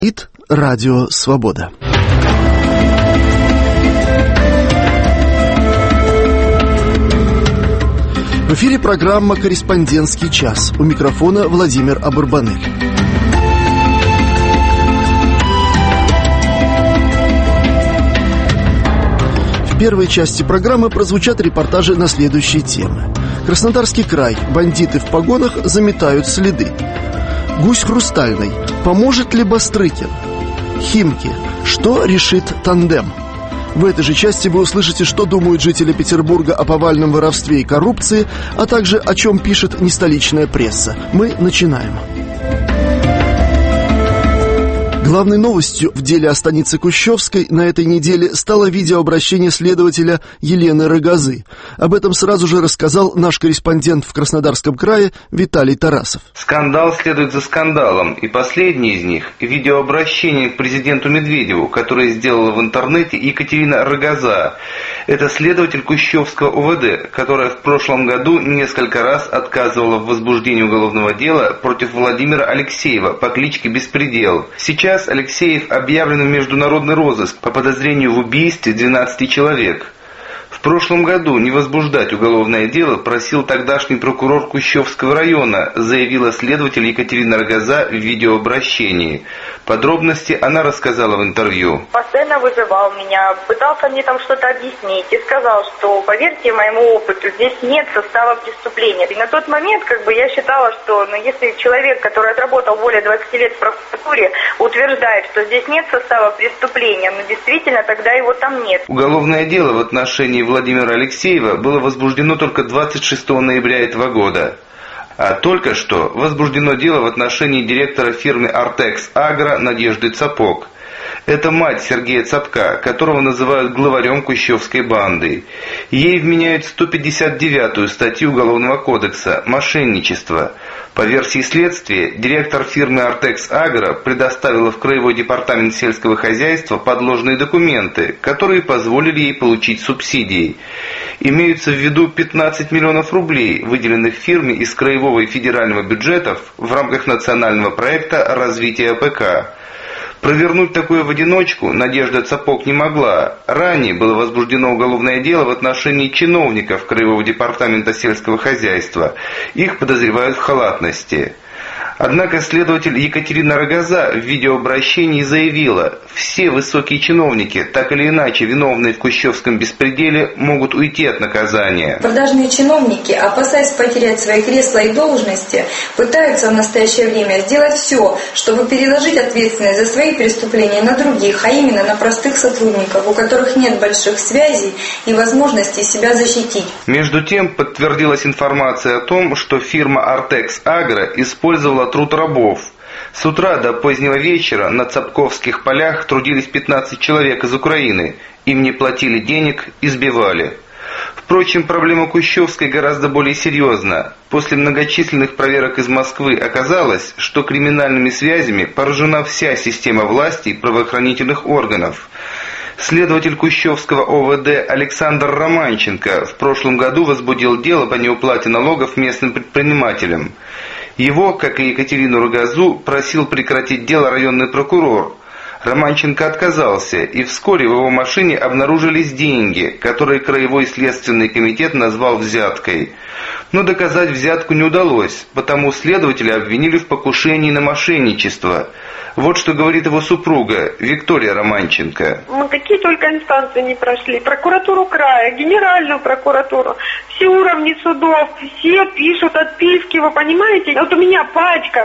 Радио Свобода. В эфире программа «Корреспондентский час». У микрофона Владимир Абурбанель. В первой части программы прозвучат репортажи на следующие темы. Краснодарский край. Бандиты в погонах заметают следы. Гусь хрустальный. Поможет ли Бастрыкин? Химки. Что решит тандем? В этой же части вы услышите, что думают жители Петербурга о повальном воровстве и коррупции, а также о чем пишет нестоличная пресса. Мы начинаем. Главной новостью в деле о станице Кущевской на этой неделе стало видеообращение следователя Елены Рогозы. Об этом сразу же рассказал наш корреспондент в Краснодарском крае Виталий Тарасов. Скандал следует за скандалом, и последний из них – видеообращение к президенту Медведеву, которое сделала в интернете Екатерина Рогоза. Это следователь Кущевского УВД, которая в прошлом году несколько раз отказывала в возбуждении уголовного дела против Владимира Алексеева по кличке Беспредел. Сейчас Алексеев объявлен в международный розыск по подозрению в убийстве 12 человек. В прошлом году не возбуждать уголовное дело просил тогдашний прокурор Кущевского района, заявила следователь Екатерина Рогоза в видеообращении. Подробности она рассказала в интервью. Постоянно вызывал меня, пытался мне там что-то объяснить и сказал, что, поверьте моему опыту, здесь нет состава преступления. И на тот момент я считала, что если человек, который отработал более 20 лет в прокуратуре, утверждает, что здесь нет состава преступления, действительно тогда его там нет. Уголовное дело в отношении Владимира Алексеева было возбуждено только 26 ноября этого года. А только что возбуждено дело в отношении директора фирмы «Артекс Агро» Надежды Цапок. Это мать Сергея Цапка, которого называют главарем Кущевской банды. Ей вменяют 159-ю статью Уголовного кодекса «Мошенничество». По версии следствия, директор фирмы «Артекс Агро» предоставила в Краевой департамент сельского хозяйства подложные документы, которые позволили ей получить субсидии. Имеются в виду 15 миллионов рублей, выделенных фирме из краевого и федерального бюджетов в рамках национального проекта развития АПК. Провернуть такое в одиночку Надежда Цапок не могла. Ранее было возбуждено уголовное дело в отношении чиновников Краевого департамента сельского хозяйства. Их подозревают в халатности. Однако следователь Екатерина Рогоза в видеообращении заявила, все высокие чиновники, так или иначе виновные в Кущевском беспределе, могут уйти от наказания. Продажные чиновники, опасаясь потерять свои кресла и должности, пытаются в настоящее время сделать все, чтобы переложить ответственность за свои преступления на других, а именно на простых сотрудников, у которых нет больших связей и возможности себя защитить. Между тем, подтвердилась информация о том, что фирма «Артекс Агро» использовала труд рабов. С утра до позднего вечера на Цапковских полях трудились 15 человек из Украины. Им не платили денег, избивали. Впрочем, проблема Кущевской гораздо более серьезна. После многочисленных проверок из Москвы оказалось, что криминальными связями поражена вся система власти и правоохранительных органов. Следователь Кущевского ОВД Александр Романченко в прошлом году возбудил дело по неуплате налогов местным предпринимателям. Его, как и Екатерину Рогозу, просил прекратить дело районный прокурор. Романченко отказался, и вскоре в его машине обнаружились деньги, которые Краевой следственный комитет назвал взяткой. Но доказать взятку не удалось, потому следователя обвинили в покушении на мошенничество. Вот что говорит его супруга Виктория Романченко. Мы какие только инстанции не прошли. Прокуратуру края, генеральную прокуратуру, все уровни судов, все пишут отписки, вы понимаете? Вот у меня пачка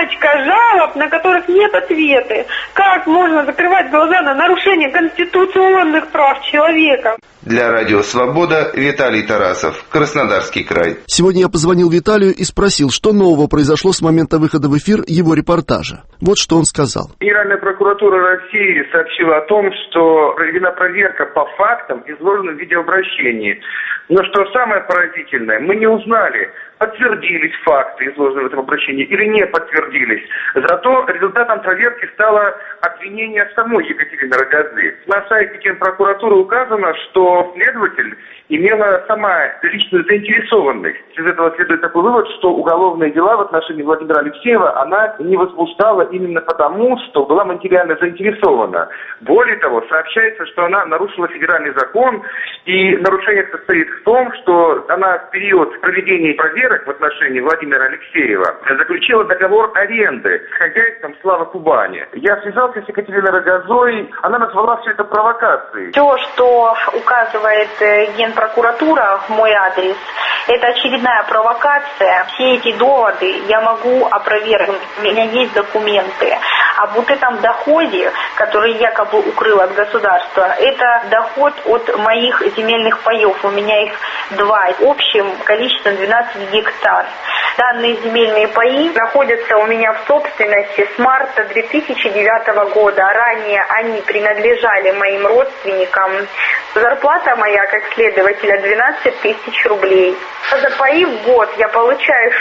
жалоб, на которых нет ответа. Как можно закрывать глаза на нарушение конституционных прав человека? Для Радио Свобода Виталий Тарасов, Краснодарский край. Сегодня я позвонил Виталию и спросил, что нового произошло с момента выхода в эфир его репортажа. Вот что он сказал. Генеральная прокуратура России сообщила о том, что проведена проверка по фактам, изложенным в видеообращении. Но что самое поразительное, мы не узнали, подтвердились факты, изложенные в этом обращении, или не подтвердились. Зато результатом проверки стало обвинение самой Екатерины Рогозы. На сайте Генпрокуратуры указано, что следователь имела сама личную заинтересованность. Из этого следует такой вывод, что уголовные дела в отношении Владимира Алексеева она не возбуждала именно потому, что была материально заинтересована. Более того, сообщается, что она нарушила федеральный закон, и нарушение состоит в том, что она в период проведения проверок в отношении Владимира Алексеева заключила договор аренды с хозяйством «Слава Кубани». Я связался с Екатериной Рогозой, она назвала все это провокацией. Все, что указывает Генпрокуратура в мой адрес, это очередная провокация. Все эти доводы я могу опровергнуть. У меня есть документы. А вот этом доходе, который якобы укрыл от государства, это доход от моих земельных паев. У меня их 2. Общим количеством 12 гектар. Данные земельные паи находятся у меня в собственности с марта 2009 года. Ранее они принадлежали моим родственникам. Зарплата моя, как следователя, 12 тысяч рублей. За паи в год я получаю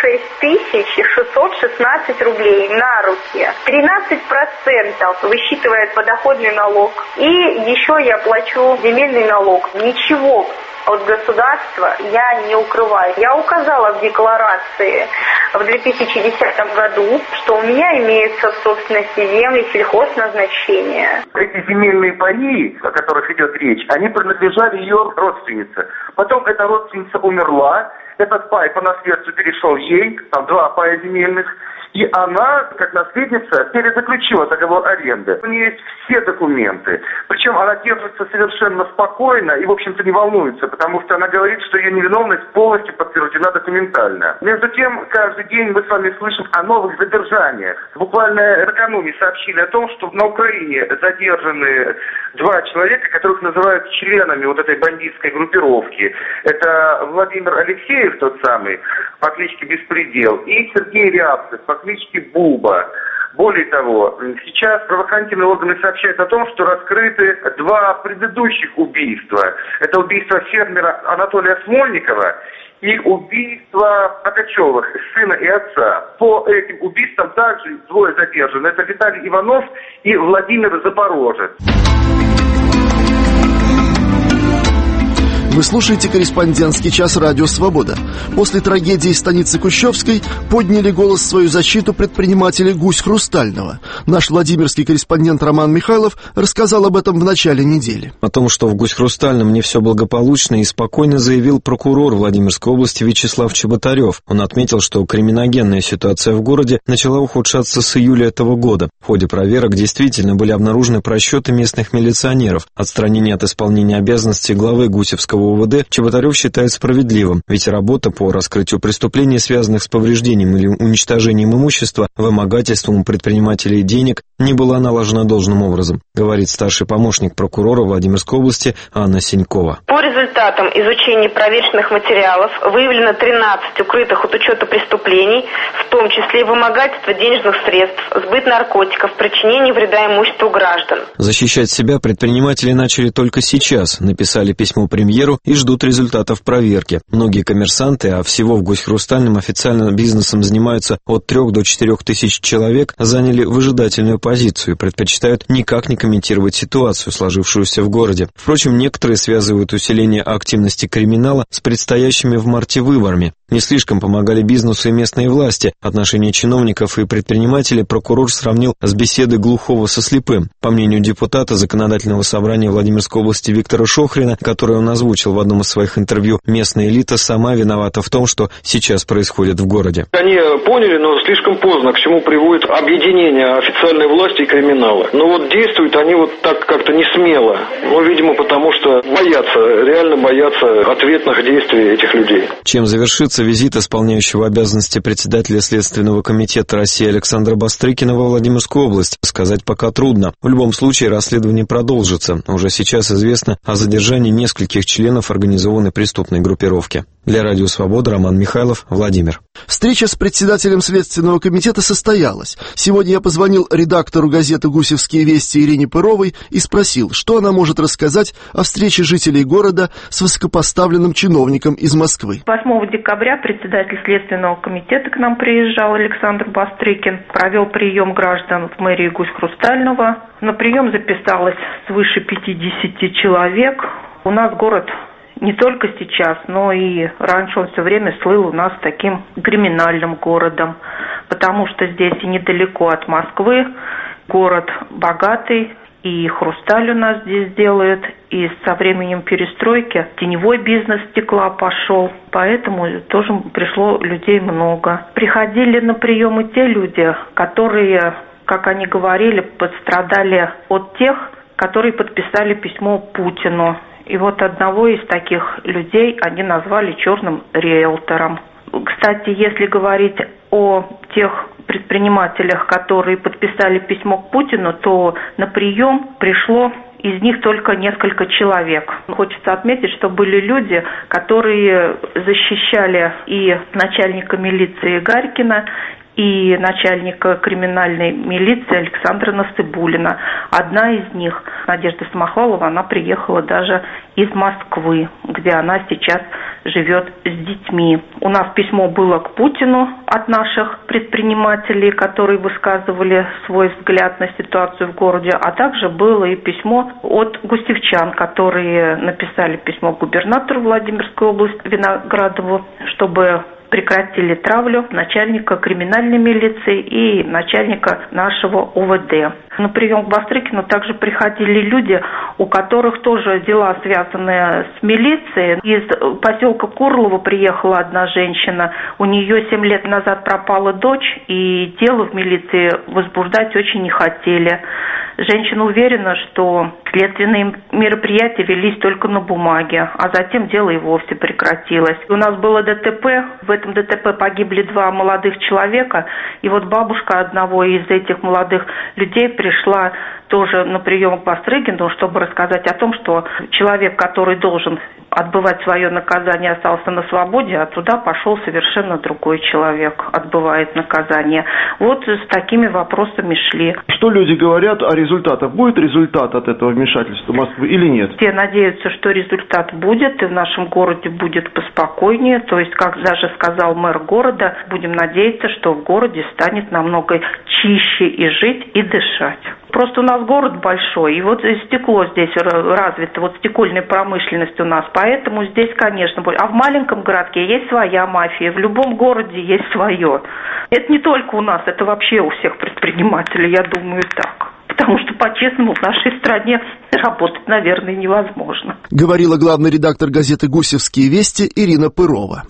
6616 рублей на руки. 13% высчитывает подоходный налог. И еще я плачу земельный налог. Ничего от государства я не укрываю. Я указала в декларации в 2010 году, что у меня имеются в собственности земли сельхозназначения. Эти земельные паи, о которых идет речь, они принадлежали ее родственнице. Потом эта родственница умерла, этот пай по наследству перешел ей, там 2 пая земельных, и она, как наследница, перезаключила договор аренды. У нее есть все документы. Причем она держится совершенно спокойно и, в общем-то, не волнуется, потому что она говорит, что ее невиновность полностью подтверждена документально. Между тем, каждый день мы с вами слышим о новых задержаниях. Буквально накануне сообщили о том, что на Украине задержаны 2 человека, которых называют членами вот этой бандитской группировки. Это Владимир Алексеев, тот самый, по кличке Беспредел, и Сергей Рябцев, по кличке Буба. Более того, сейчас правоохранительные органы сообщают о том, что раскрыты 2 предыдущих убийства. Это убийство фермера Анатолия Смольникова и убийство Покачевых, сына и отца. По этим убийствам также 2 задержаны. Это Виталий Иванов и Владимир Запорожец. Вы слушаете «Корреспондентский час» Радио Свобода. После трагедии в станице Кущевской подняли голос в свою защиту предприниматели «Гусь Хрустального». Наш владимирский корреспондент Роман Михайлов рассказал об этом в начале недели. О том, что в «Гусь Хрустальном» не все благополучно и спокойно, заявил прокурор Владимирской области Вячеслав Чеботарев. Он отметил, что криминогенная ситуация в городе начала ухудшаться с июля этого года. В ходе проверок действительно были обнаружены просчеты местных милиционеров. Отстранение от исполнения обязанностей главы Гусевского УВД Чеботарев считает справедливым, ведь работа по раскрытию преступлений, связанных с повреждением или уничтожением имущества, вымогательством у предпринимателей денег, не была налажена должным образом, говорит старший помощник прокурора Владимирской области Анна Сенькова. По результатам изучения проверочных материалов выявлено 13 укрытых от учета преступлений, в том числе и вымогательство денежных средств, сбыт наркотиков, причинение вреда имуществу граждан. Защищать себя предприниматели начали только сейчас, написали письмо премьеру и ждут результатов проверки. Многие коммерсанты, а всего в «Гусь Хрустальном» официально бизнесом занимаются от 3 до 4 тысяч человек, заняли выжидательную позицию и предпочитают никак не комментировать ситуацию, сложившуюся в городе. Впрочем, некоторые связывают усиление активности криминала с предстоящими в марте выборами. Не слишком помогали бизнесу и местные власти. Отношения чиновников и предпринимателей прокурор сравнил с беседой глухого со слепым. По мнению депутата Законодательного собрания Владимирской области Виктора Шохрина, который он озвучил в одном из своих интервью, местная элита сама виновата в том, что сейчас происходит в городе. Они поняли, но слишком поздно, к чему приводит объединение официальной власти и криминала. Но вот действуют они вот так как-то не смело. Ну, видимо, потому что боятся, реально боятся ответных действий этих людей. Чем завершится визит исполняющего обязанности председателя Следственного комитета России Александра Бастрыкина во Владимирскую область, сказать пока трудно. В любом случае расследование продолжится. Уже сейчас известно о задержании нескольких членов организованной преступной группировки. Для Радио Свобода Роман Михайлов, Владимир. Встреча с председателем Следственного комитета состоялась. Сегодня я позвонил редактору газеты «Гусевские вести» Ирине Пыровой и спросил, что она может рассказать о встрече жителей города с высокопоставленным чиновником из Москвы. 8 декабря января председатель Следственного комитета к нам приезжал, Александр Бастрыкин, провел прием граждан в мэрии Гусь-Хрустального. На прием записалось свыше 50 человек. У нас город не только сейчас, но и раньше он все время слыл у нас таким криминальным городом, потому что здесь и недалеко от Москвы, город богатый, и хрусталь у нас здесь делают, и со временем перестройки теневой бизнес стекла пошел, поэтому тоже пришло людей много. Приходили на приемы те люди, которые, как они говорили, пострадали от тех, которые подписали письмо Путину. И вот одного из таких людей они назвали черным риэлтором. Кстати, если говорить о тех предпринимателях, которые подписали письмо к Путину, то на прием пришло из них только несколько человек. Хочется отметить, что были люди, которые защищали и начальника милиции Гарькина, и начальника криминальной милиции Александра Насыбуллина. Одна из них, Надежда Самохвалова, она приехала даже из Москвы, где она сейчас живет с детьми. У нас письмо было к Путину от наших предпринимателей, которые высказывали свой взгляд на ситуацию в городе, а также было и письмо от гусевчан, которые написали письмо губернатору Владимирской области Виноградову, чтобы прекратили травлю начальника криминальной милиции и начальника нашего УВД. На прием к Бастрыкину также приходили люди, у которых тоже дела, связанные с милицией. Из поселка Курлово приехала одна женщина. У нее 7 лет назад пропала дочь, и дело в милиции возбуждать очень не хотели. Женщина уверена, что следственные мероприятия велись только на бумаге, а затем дело и вовсе прекратилось. У нас было ДТП, в этом ДТП погибли 2 молодых человека, и вот бабушка одного из этих молодых людей пришла тоже на прием к Бастрыкину, чтобы рассказать о том, что человек, который должен отбывать свое наказание, остался на свободе, а туда пошел совершенно другой человек, отбывает наказание. Вот с такими вопросами шли. Что люди говорят о результатах? Будет результат от этого вмешательства Москвы или нет? Все надеются, что результат будет, и в нашем городе будет поспокойнее. То есть, как даже сказал мэр города, будем надеяться, что в городе станет намного чище и жить, и дышать. Просто у нас город большой, и вот стекло здесь развито, вот стекольная промышленность у нас, поэтому здесь, конечно, будет. А в маленьком городке есть своя мафия, в любом городе есть свое. Это не только у нас, это вообще у всех предпринимателей, я думаю, так. Потому что, по-честному, в нашей стране работать, наверное, невозможно. Говорила главный редактор газеты «Гусевские вести» Ирина Пырова.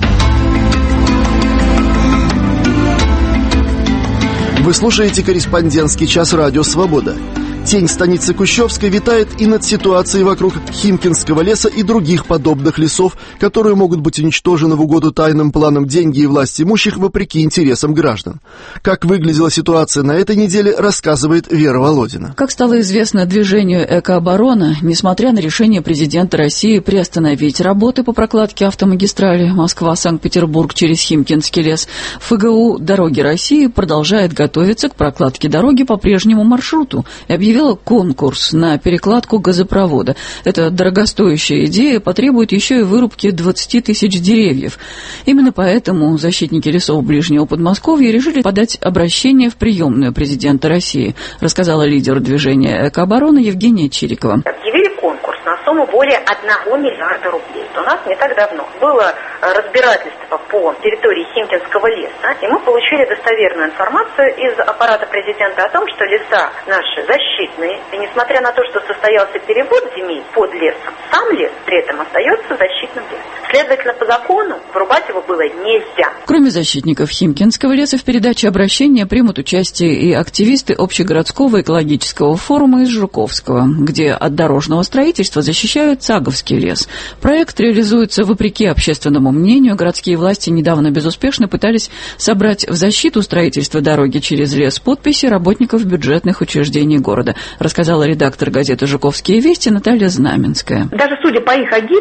Вы слушаете «Корреспондентский час» радио «Свобода». Тень станицы Кущевской витает и над ситуацией вокруг Химкинского леса и других подобных лесов, которые могут быть уничтожены в угоду тайным планам деньги и власть имущих вопреки интересам граждан. Как выглядела ситуация на этой неделе, рассказывает Вера Володина. Как стало известно движению «Экооборона», несмотря на решение президента России приостановить работы по прокладке автомагистрали Москва-Санкт-Петербург через Химкинский лес, ФГУ «Дороги России» продолжает готовиться к прокладке дороги по прежнему маршруту и объявила конкурс на перекладку газопровода. Эта дорогостоящая идея потребует еще и вырубки 20 тысяч деревьев. Именно поэтому защитники лесов Ближнего Подмосковья решили подать обращение в приемную президента России, рассказала лидер движения «Экооборона» Евгения Чирикова. Объявили конкурс на сумму более 1 миллиарда рублей. У нас не так давно было разбирательство по территории Химкинского леса, и мы получили достоверную информацию из аппарата президента о том, что леса наши защитные, и несмотря на то, что состоялся перевод земель под лесом, сам лес при этом остается защитным лесом. Следовательно, по закону вырубать его было нельзя. Кроме защитников Химкинского леса, в передаче обращения примут участие и активисты Общегородского экологического форума из Жуковского, где от дорожного строительства защищают Цаговский лес. Проект реализуется вопреки общественному мнению. Городские власти недавно безуспешно пытались собрать в защиту строительства дороги через лес подписи работников бюджетных учреждений города, рассказала редактор газеты «Жуковские вести» Наталья Знаменская. Даже судя по их агитке,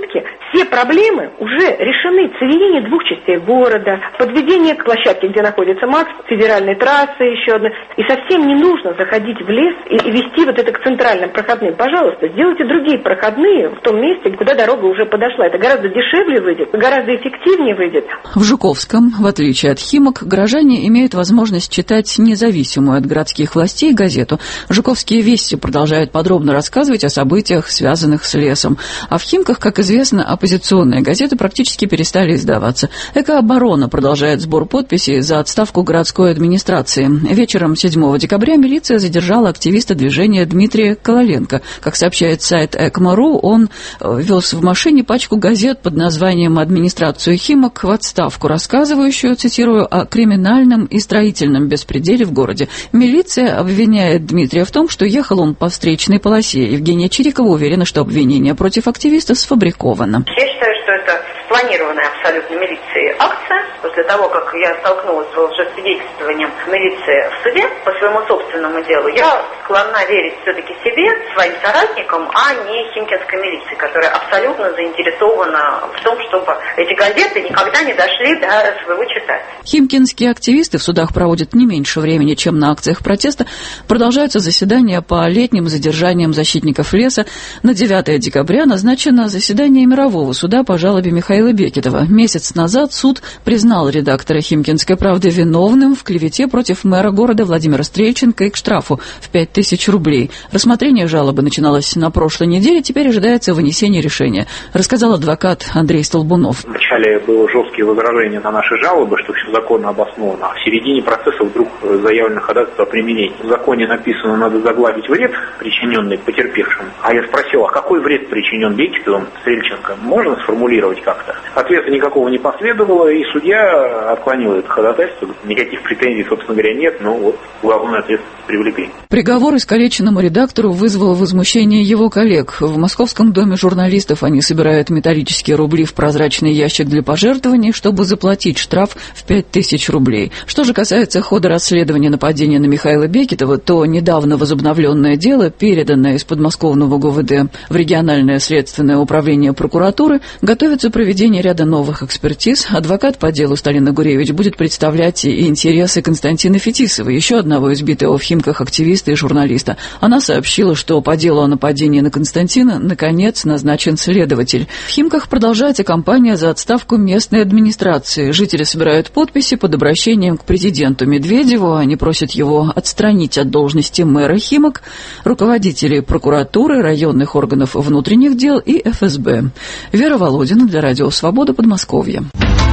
Все проблемы уже решены. Соединение двух частей города, подведение к площадке, где находится МАКС, федеральной трассы еще одна. И совсем не нужно заходить в лес и вести вот это к центральным проходным. Пожалуйста, сделайте другие проходные в том месте, куда дорога уже подошла. Это гораздо дешевле выйдет, гораздо эффективнее выйдет. В Жуковском, в отличие от Химок, горожане имеют возможность читать независимую от городских властей газету. Жуковские вести продолжают подробно рассказывать о событиях, связанных с лесом. А в Химках, как известно, оппозиционные газеты практически перестали издаваться. «Экооборона» продолжает сбор подписей за отставку городской администрации. Вечером 7 декабря милиция задержала активиста движения Дмитрия Кололенко. Как сообщает сайт Экомару, он вез в машине пачку газет под названием «Администрацию Химок в отставку», рассказывающую, цитирую, о криминальном и строительном беспределе в городе. Милиция обвиняет Дмитрия в том, что ехал он по встречной полосе. Евгения Чирикова уверена, что обвинение против активиста сфабриковано. Я считаю, что это спланированная абсолютно милицией акция. После того, как я столкнулась с лжесвидетельствованием милиции в суде по своему собственному делу, я склонна верить все-таки себе, своим соратникам, а не химкинской милиции, которая абсолютно заинтересована в том, чтобы эти газеты никогда не дошли до своего читателя. Химкинские активисты в судах проводят не меньше времени, чем на акциях протеста. Продолжаются заседания по летним задержаниям защитников леса. На 9 декабря назначено заседание Мирового суда по жалобе Михаила Бекетова. Месяц назад суд признал редактора «Химкинской правды» виновным в клевете против мэра города Владимира Стрельченко и к штрафу в 5000 рублей. Рассмотрение жалобы начиналось на прошлой неделе, теперь ожидается вынесение решения, рассказал адвокат Андрей Столбунов. Вначале было жесткие возражения на наши жалобы, что все законно обосновано, а в середине процесса вдруг заявлено ходатайство о применении. В законе написано, надо загладить вред, причиненный потерпевшим. А я спросил, а какой вред причинен Бекетовым, Стрельченко? Можно сформулировать как-то? Ответа никакого не последовало, и судья отклонил это ходатайство. Никаких претензий, собственно говоря, нет, но вот главный ответ привлекли. Приговор искалеченному редактору вызвал возмущение его коллег. В Московском доме журналистов они собирают металлические рубли в прозрачный ящик для пожертвований, чтобы заплатить штраф в 5000 рублей. Что же касается хода расследования нападения на Михаила Бекетова, то недавно возобновленное дело, переданное из подмосковного ГУВД в региональное следственное управление прокуратуры, готовится проведение ряда новых экспертиз. Адвокат по делу Сталина Гуревич будет представлять и интересы Константина Фетисова, еще одного избитого в Химках активиста и журналиста. Она сообщила, что по делу о нападении на Константина наконец назначен следователь. В Химках продолжается кампания за отставку местной администрации. Жители собирают подписи под обращением к президенту Медведеву. Они просят его отстранить от должности мэра Химок, руководителей прокуратуры, районных органов внутренних дел и ФСБ. Вера Володина для Радио Свобода, Подмосковье.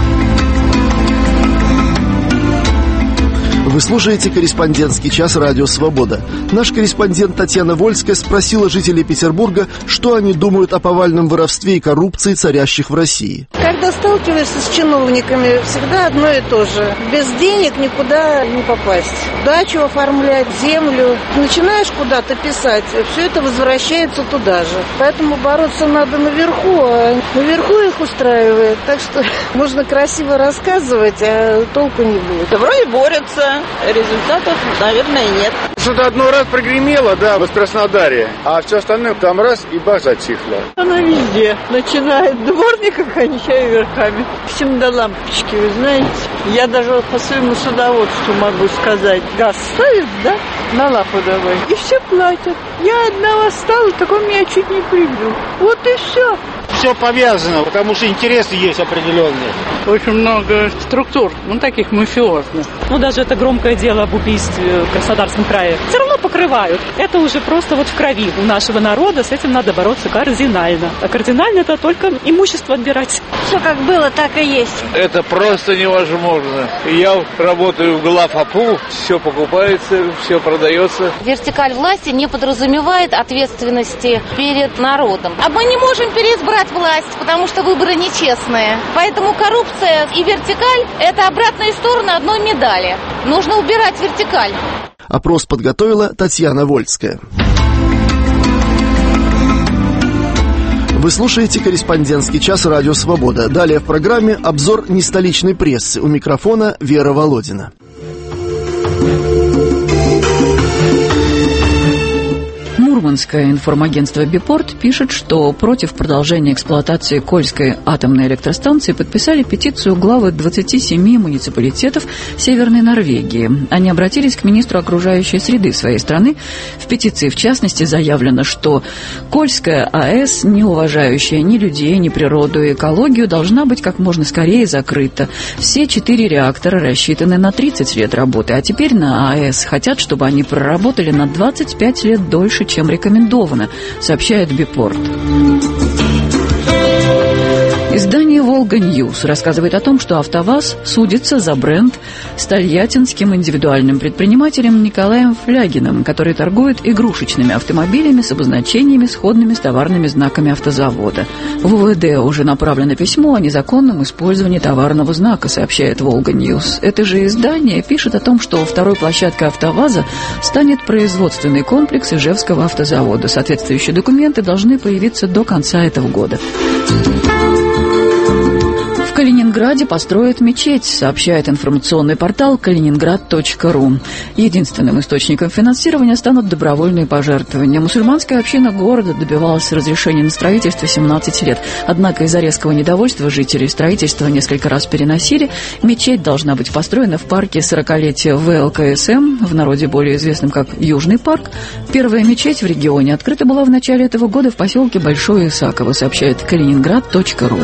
Вы слушаете «Корреспондентский час» Радио «Свобода». Наш корреспондент Татьяна Вольская спросила жителей Петербурга, что они думают о повальном воровстве и коррупции, царящих в России. Когда сталкиваешься с чиновниками, всегда одно и то же. Без денег никуда не попасть. Дачу оформлять, землю. Начинаешь куда-то писать, все это возвращается туда же. Поэтому бороться надо наверху, а наверху их устраивает. Так что можно красиво рассказывать, а толку не будет. Да вроде борются. Результатов, наверное, нет. Что-то одно раз прогремело, да, в Краснодаре, а все остальное там раз и бах затихло. Она везде. Начиная от дворника, кончая верхами. Всем до лампочки, вы знаете. Я даже по своему судоводству могу сказать. Газ ставят, да, на лапу давай. И все платят. Я одна осталась, так он меня чуть не прибил. Вот и все. Все повязано, потому что интересы есть определенные. Очень много структур, таких мафиозных. Даже это громкое дело об убийстве в Краснодарском крае все равно покрывают. Это уже просто в крови у нашего народа, с этим надо бороться кардинально. А кардинально это только имущество отбирать. Все как было, так и есть. Это просто невозможно. Я работаю в главапу, все покупается, все продается. Вертикаль власти не подразумевает ответственности перед народом. А мы не можем переизбрать власть, потому что выборы нечестные. Поэтому коррупция и вертикаль – это обратные стороны одной медали. Нужно убирать вертикаль. Опрос подготовила Татьяна Вольская. Вы слушаете «Корреспондентский час» Радио «Свобода». Далее в программе обзор нестоличной прессы. У микрофона Вера Мурманское информагентство «Бипорт» пишет, что против продолжения эксплуатации Кольской атомной электростанции подписали петицию главы 27 муниципалитетов Северной Норвегии. Они обратились к министру окружающей среды своей страны. В петиции, в частности, заявлено, что Кольская АЭС, не уважающая ни людей, ни природу и экологию, должна быть как можно скорее закрыта. Все 4 реактора рассчитаны на 30 лет работы, а теперь на АЭС хотят, чтобы они проработали на 25 лет дольше, чем рекомендовано, сообщает Бипорт. Издание «Волга Ньюс» рассказывает о том, что «АвтоВАЗ» судится за бренд с тольяттинским индивидуальным предпринимателем Николаем Флягиным, который торгует игрушечными автомобилями с обозначениями, сходными с товарными знаками автозавода. В УВД уже направлено письмо о незаконном использовании товарного знака, сообщает «Волга Ньюс». Это же издание пишет о том, что второй площадкой «АвтоВАЗа» станет производственный комплекс Ижевского автозавода. Соответствующие документы должны появиться до конца этого года. В Калининграде построят мечеть, сообщает информационный портал kaliningrad.ru. Единственным источником финансирования станут добровольные пожертвования. Мусульманская община города добивалась разрешения на строительство 17 лет. Однако из-за резкого недовольства жителей строительство несколько раз переносили. Мечеть должна быть построена в парке 40-летия ВЛКСМ, в народе более известном как Южный парк. Первая мечеть в регионе открыта была в начале этого года в поселке Большое Исаково, сообщает kaliningrad.ru.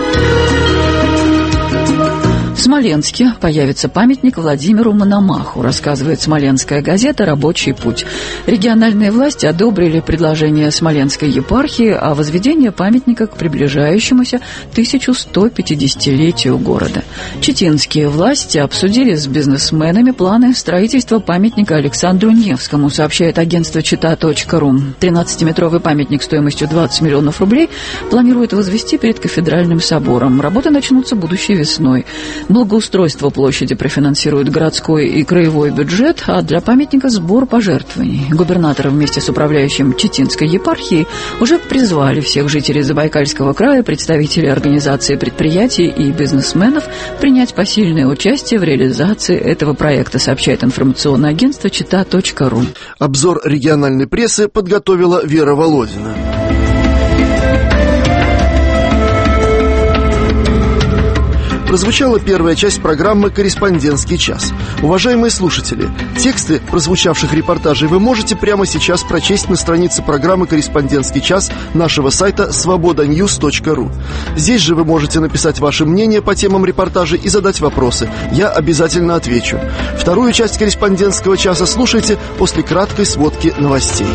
В Смоленске появится памятник Владимиру Мономаху, рассказывает смоленская газета «Рабочий путь». Региональные власти одобрили предложение Смоленской епархии о возведении памятника к приближающемуся 1150-летию города. Читинские власти обсудили с бизнесменами планы строительства памятника Александру Невскому, сообщает агентство Чита.ру. 13-метровый памятник стоимостью 20 миллионов рублей планируют возвести перед кафедральным собором. Работы начнутся будущей весной. Благоустройство площади профинансирует городской и краевой бюджет, а для памятника сбор пожертвований. Губернатор вместе с управляющим Читинской епархией уже призвали всех жителей Забайкальского края, представителей организаций, предприятий и бизнесменов принять посильное участие в реализации этого проекта, сообщает информационное агентство Чита.ру. Обзор региональной прессы подготовила Вера Володина. Прозвучала первая часть программы «Корреспондентский час». Уважаемые слушатели, тексты прозвучавших репортажей вы можете прямо сейчас прочесть на странице программы «Корреспондентский час» нашего сайта svobodanews.ru. Здесь же вы можете написать ваше мнение по темам репортажей и задать вопросы. Я обязательно отвечу. Вторую часть «Корреспондентского часа» слушайте после краткой сводки новостей.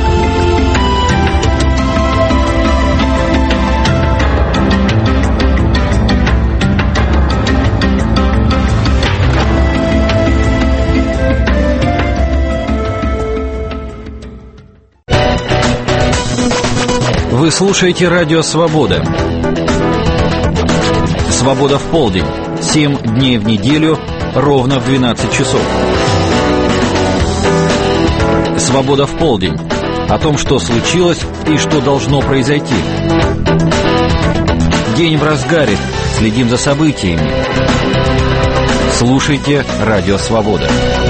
Вы слушаете радио «Свобода». «Свобода в полдень». 7 дней в неделю, ровно в 12 часов. «Свобода в полдень». О том, что случилось и что должно произойти. День в разгаре. Следим за событиями. Слушайте радио «Свобода».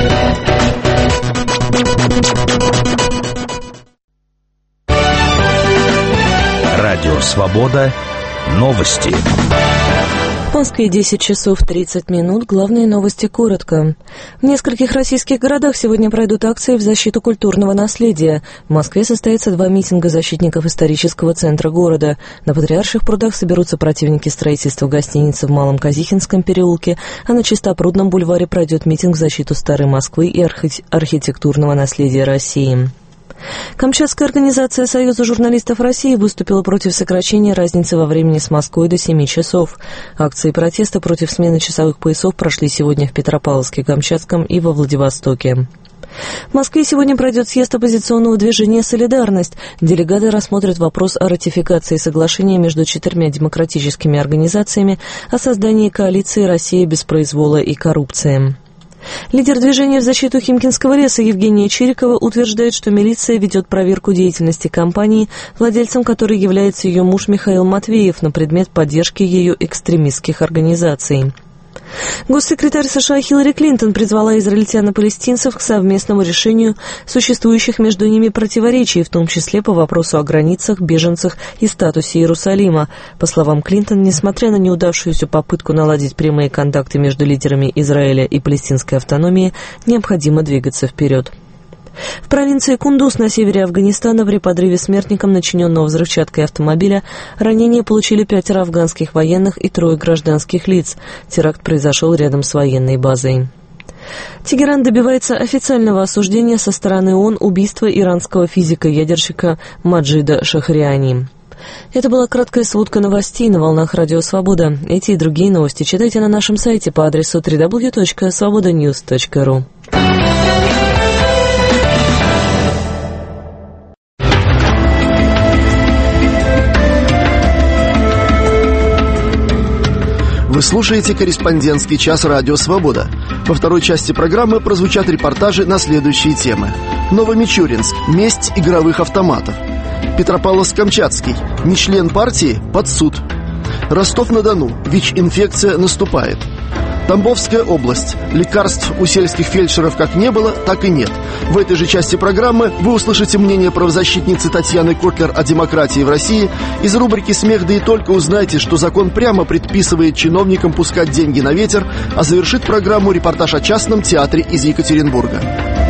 Радио «Свобода». Новости. В Москве 10 часов 30 минут. Главные новости коротко. В нескольких российских городах сегодня пройдут акции в защиту культурного наследия. В Москве состоятся 2 митинга защитников исторического центра города. На Патриарших прудах соберутся противники строительства гостиницы в Малом Казихинском переулке, а на Чистопрудном бульваре пройдет митинг в защиту Старой Москвы и архитектурного наследия России. Камчатская организация Союза журналистов России выступила против сокращения разницы во времени с Москвой до 7 часов. Акции протеста против смены часовых поясов прошли сегодня в Петропавловске, Камчатском и во Владивостоке. В Москве сегодня пройдет съезд оппозиционного движения «Солидарность». Делегаты рассмотрят вопрос о ратификации соглашения между 4 демократическими организациями о создании коалиции «Россия без произвола и коррупции». Лидер движения в защиту Химкинского леса Евгения Чирикова утверждает, что милиция ведет проверку деятельности компании, владельцем которой является ее муж Михаил Матвеев, на предмет поддержки ее экстремистских организаций. Госсекретарь США Хиллари Клинтон призвала израильтян и палестинцев к совместному решению существующих между ними противоречий, в том числе по вопросу о границах, беженцах и статусе Иерусалима. По словам Клинтон, несмотря на неудавшуюся попытку наладить прямые контакты между лидерами Израиля и палестинской автономии, необходимо двигаться вперед. В провинции Кундуз на севере Афганистана при подрыве смертником, начиненного взрывчаткой автомобиля, ранения получили 5 афганских военных и 3 гражданских лиц. Теракт произошел рядом с военной базой. Тегеран добивается официального осуждения со стороны ООН убийства иранского физика-ядерщика Маджида Шахриани. Это была краткая сводка новостей на волнах Радио Свобода. Эти и другие новости читайте на нашем сайте по адресу www.svobodanews.ru. Вы слушаете «Корреспондентский час» Радио Свобода. Во второй части программы прозвучат репортажи на следующие темы. Новомичуринск. Месть игровых автоматов. Петропавловск-Камчатский. Не член партии под суд. Ростов-на-Дону. ВИЧ-инфекция наступает. Тамбовская область. Лекарств у сельских фельдшеров как не было, так и нет. В этой же части программы вы услышите мнение правозащитницы Татьяны Котлер о демократии в России. Из рубрики «Смех да и только» узнаете, что закон прямо предписывает чиновникам пускать деньги на ветер, а завершит программу репортаж о частном театре из Екатеринбурга.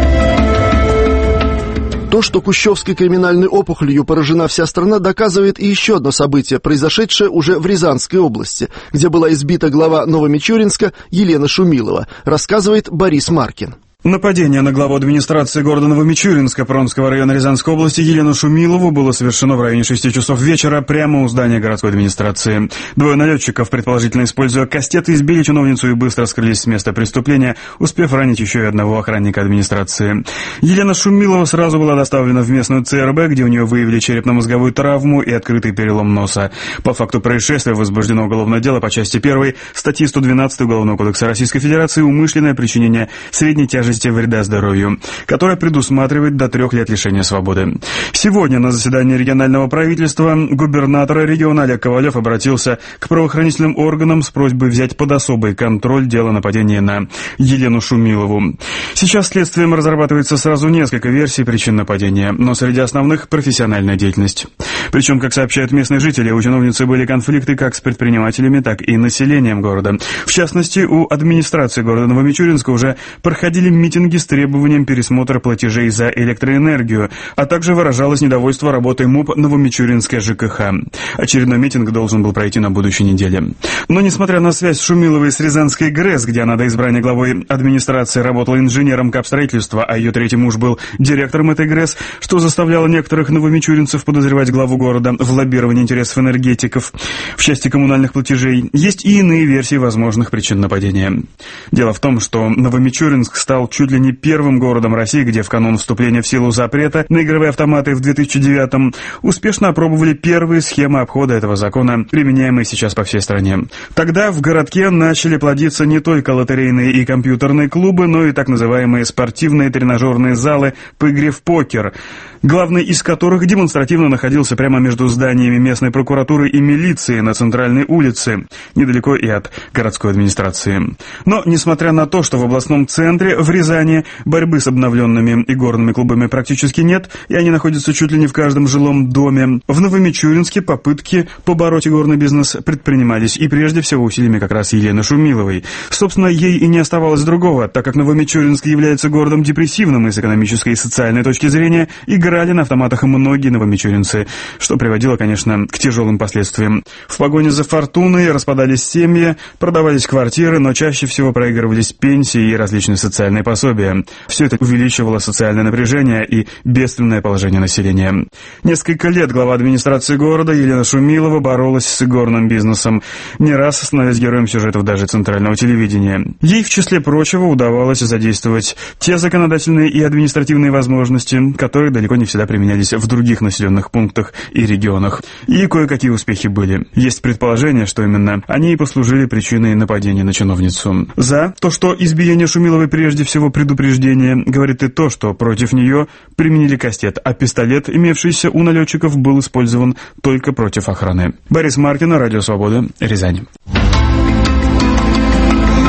То, что кущевской криминальной опухолью поражена вся страна, доказывает и еще одно событие, произошедшее уже в Рязанской области, где была избита глава Новомичуринска Елена Шумилова, рассказывает Борис Маркин. Нападение на главу администрации города Новомичуринска Пронского района Рязанской области Елену Шумилову было совершено в районе 6 часов вечера прямо у здания городской администрации. 2 налетчиков, предположительно используя кастеты, избили чиновницу и быстро скрылись с места преступления, успев ранить еще и одного охранника администрации. Елена Шумилова сразу была доставлена в местную ЦРБ, где у нее выявили черепно-мозговую травму и открытый перелом носа. По факту происшествия возбуждено уголовное дело по части 1 статьи 112 Уголовного кодекса Российской Федерации «Умышленное причинение средней тяжести вреда здоровью», которая предусматривает до 3 лет лишения свободы. Сегодня на заседании регионального правительства губернатор региона Олег Ковалев обратился к правоохранительным органам с просьбой взять под особый контроль дело нападения на Елену Шумилову. Сейчас следствием разрабатывается сразу несколько версий причин нападения, но среди основных – профессиональная деятельность. Причем, как сообщают местные жители, у чиновницы были конфликты как с предпринимателями, так и населением города. В частности, у администрации города Новомичуринска уже проходили митинги с требованием пересмотра платежей за электроэнергию, а также выражалось недовольство работой МУП Новомичуринская ЖКХ. Очередной митинг должен был пройти на будущей неделе. Но, несмотря на связь Шумиловой с Рязанской ГРЭС, где она до избрания главой администрации работала инженером капстроительства, а ее третий муж был директором этой ГРЭС, что заставляло некоторых новомичуринцев подозревать главу города в лоббировании интересов энергетиков в части коммунальных платежей, есть и иные версии возможных причин нападения. Дело в том, что Новомичуринск стал чуть ли не первым городом России, где в канун вступления в силу запрета на игровые автоматы в 2009-м успешно опробовали первые схемы обхода этого закона, применяемые сейчас по всей стране. Тогда в городке начали плодиться не только лотерейные и компьютерные клубы, но и так называемые спортивные тренажерные залы по игре в покер, главный из которых демонстративно находился прямо между зданиями местной прокуратуры и милиции на центральной улице, недалеко и от городской администрации. Но, несмотря на то, что в областном центре, в Рязани, борьбы с обновленными игорными клубами практически нет, и они находятся чуть ли не в каждом жилом доме, в Новомичуринске попытки побороть игорный бизнес предпринимались, и прежде всего усилиями как раз Елены Шумиловой. Собственно, ей и не оставалось другого, так как Новомичуринск является городом депрессивным и с экономической и социальной точки зрения, играли на автоматах многие новомичуринцы, что приводило, конечно, к тяжелым последствиям. В погоне за фортуной распадались семьи, продавались квартиры, но чаще всего проигрывались пенсии и различные социальные пособия. Все это увеличивало социальное напряжение и бедственное положение населения. Несколько лет глава администрации города Елена Шумилова боролась с игорным бизнесом, не раз становясь героем сюжетов даже центрального телевидения. Ей, в числе прочего, удавалось задействовать те законодательные и административные возможности, которые далеко не всегда применялись в других населенных пунктах и регионах. И кое-какие успехи были. Есть предположение, что именно они и послужили причиной нападения на чиновницу. За то, что избиение Шумиловой прежде всего предупреждение, говорит и то, что против нее применили кастет, а пистолет, имевшийся у налетчиков, был использован только против охраны. Борис Маркин, Радио Свобода, Рязань.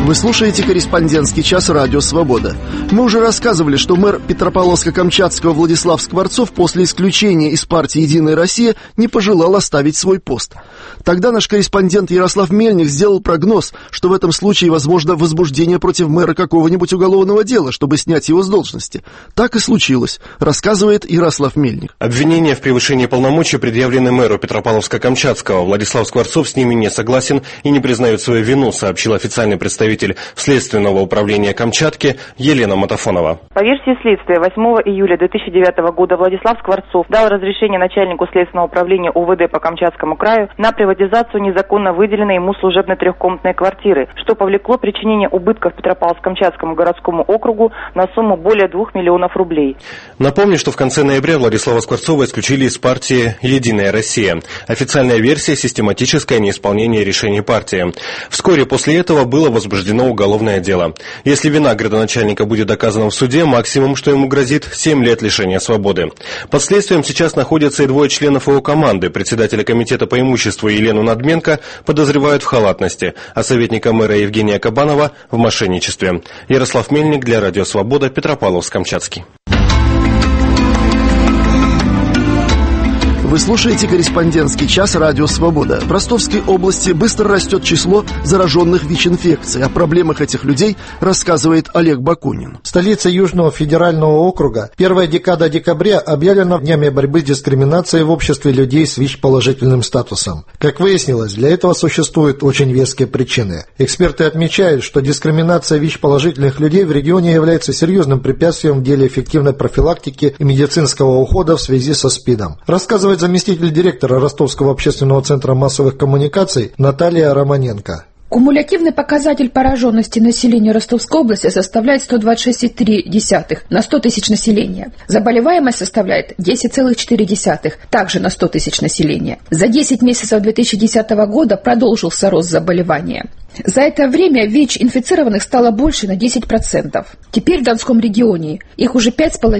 Вы слушаете «Корреспондентский час» Радио «Свобода». Мы уже рассказывали, что мэр Петропавловска-Камчатского Владислав Скворцов после исключения из партии «Единая Россия» не пожелал оставить свой пост. Тогда наш корреспондент Ярослав Мельник сделал прогноз, что в этом случае возможно возбуждение против мэра какого-нибудь уголовного дела, чтобы снять его с должности. Так и случилось, рассказывает Ярослав Мельник. Обвинения в превышении полномочий предъявлены мэру Петропавловска-Камчатского. Владислав Скворцов с ними не согласен и не признает свою вину, сообщил официальный представитель Следственного управления Камчатки Елена Матафонова. По версии следствия, 8 июля 2009 года Владислав Скворцов дал разрешение начальнику Следственного управления УВД по Камчатскому краю на приватизацию незаконно выделенной ему служебной трехкомнатной квартиры, что повлекло причинение убытков Петропавловск-Камчатскому городскому округу на сумму более 2 миллионов рублей. Напомню, что в конце ноября Владислава Скворцова исключили из партии «Единая Россия». Официальная версия – систематическое неисполнение решений партии. Вскоре после этого было возбуждено уголовное дело. Если вина градоначальника будет доказана в суде, максимум, что ему грозит, 7 лет лишения свободы. Под следствием сейчас находятся и 2 членов его команды. Председателя комитета по имуществу Елену Надменко подозревают в халатности, а советника мэра Евгения Кабанова в мошенничестве. Ярослав Мельник для Радио Свобода, Петропавловск-Камчатский. Вы слушаете «Корреспондентский час» Радио «Свобода». В Ростовской области быстро растет число зараженных ВИЧ-инфекцией. О проблемах этих людей рассказывает Олег Бакунин. Столица Южного федерального округа. Первая декада декабря объявлена днями борьбы с дискриминацией в обществе людей с ВИЧ-положительным статусом. Как выяснилось, для этого существуют очень веские причины. Эксперты отмечают, что дискриминация ВИЧ-положительных людей в регионе является серьезным препятствием в деле эффективной профилактики и медицинского ухода в связи со СПИДом. Рассказывает заместитель директора Ростовского общественного центра массовых коммуникаций Наталья Романенко. Кумулятивный показатель пораженности населения Ростовской области составляет 126,3 на 100 тысяч населения. Заболеваемость составляет 10,4, также на 100 тысяч населения. За 10 месяцев 2010 года продолжился рост заболевания. За это время ВИЧ-инфицированных стало больше на 10%. Теперь в Донском регионе их уже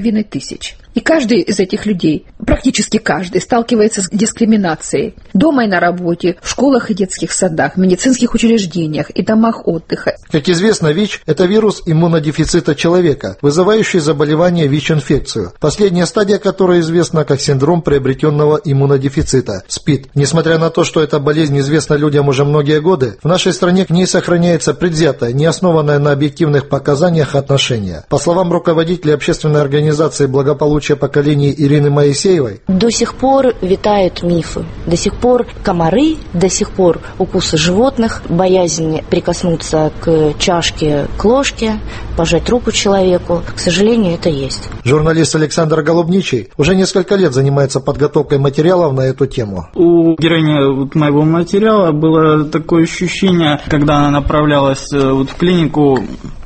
5500. И каждый из этих людей, практически каждый, сталкивается с дискриминацией. Дома и на работе, в школах и детских садах, в медицинских учреждениях и домах отдыха. Как известно, ВИЧ – это вирус иммунодефицита человека, вызывающий заболевание ВИЧ-инфекцию, последняя стадия которой известна как синдром приобретенного иммунодефицита – СПИД. Несмотря на то, что эта болезнь известна людям уже многие годы, в нашей стране к ней сохраняется предвзятое, не основанное на объективных показаниях отношение. По словам руководителя общественной организации «Благополучие поколений» Ирины Моисеевой, до сих пор витают мифы, до сих пор комары, до сих пор укусы животных, боязнь прикоснуться к чашке, к ложке, пожать руку человеку. К сожалению, это есть. Журналист Александр Голубничий уже несколько лет занимается подготовкой материалов на эту тему. У героини моего материала было такое ощущение, когда она направлялась в клинику,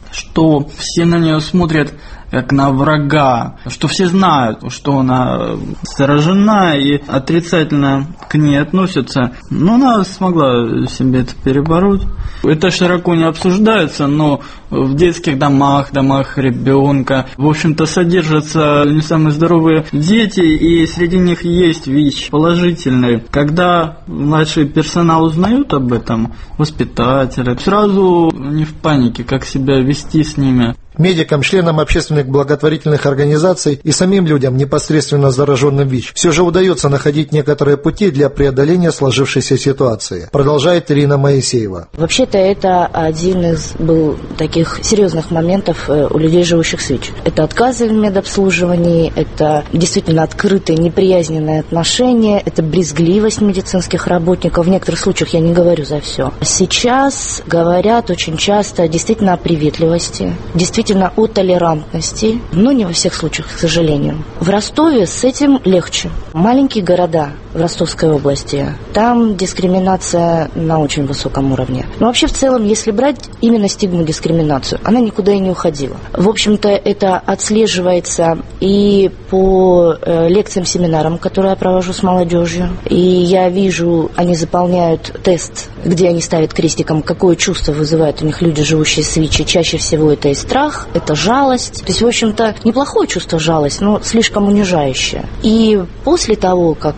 что все на нее смотрят как на врага, что все знают, что она заражена и отрицательно к ней относятся. Но она смогла себе это перебороть. Это широко не обсуждается, но в детских домах ребенка, в общем-то, содержатся не самые здоровые дети, и среди них есть ВИЧ положительный. Когда младший персонал узнают об этом, воспитатели, сразу не в панике, как себя вести с ними. Медикам, членам общественных благотворительных организаций и самим людям, непосредственно зараженным ВИЧ, все же удается находить некоторые пути для преодоления сложившейся ситуации, продолжает Ирина Моисеева. Вообще-то это один из был таких серьезных моментов у людей, живущих с ВИЧ. Это отказы в медобслуживании, это действительно открытые неприязненные отношения, это брезгливость медицинских работников. В некоторых случаях я не говорю за все. Сейчас говорят очень часто действительно о приветливости, действительно о толерантности, но не во всех случаях, к сожалению. В Ростове с этим легче. Маленькие города в Ростовской области, там дискриминация на очень высоком уровне. Но вообще в целом, если брать именно стигму дискриминацию, она никуда и не уходила. В общем-то, это отслеживается и по лекциям, семинарам, которые я провожу с молодежью. И я вижу, они заполняют тест, где они ставят крестиком, какое чувство вызывают у них люди, живущие с ВИЧ. И чаще всего это и страх, это жалость. То есть, в общем-то, неплохое чувство жалость, но слишком унижающее. И после того, как мы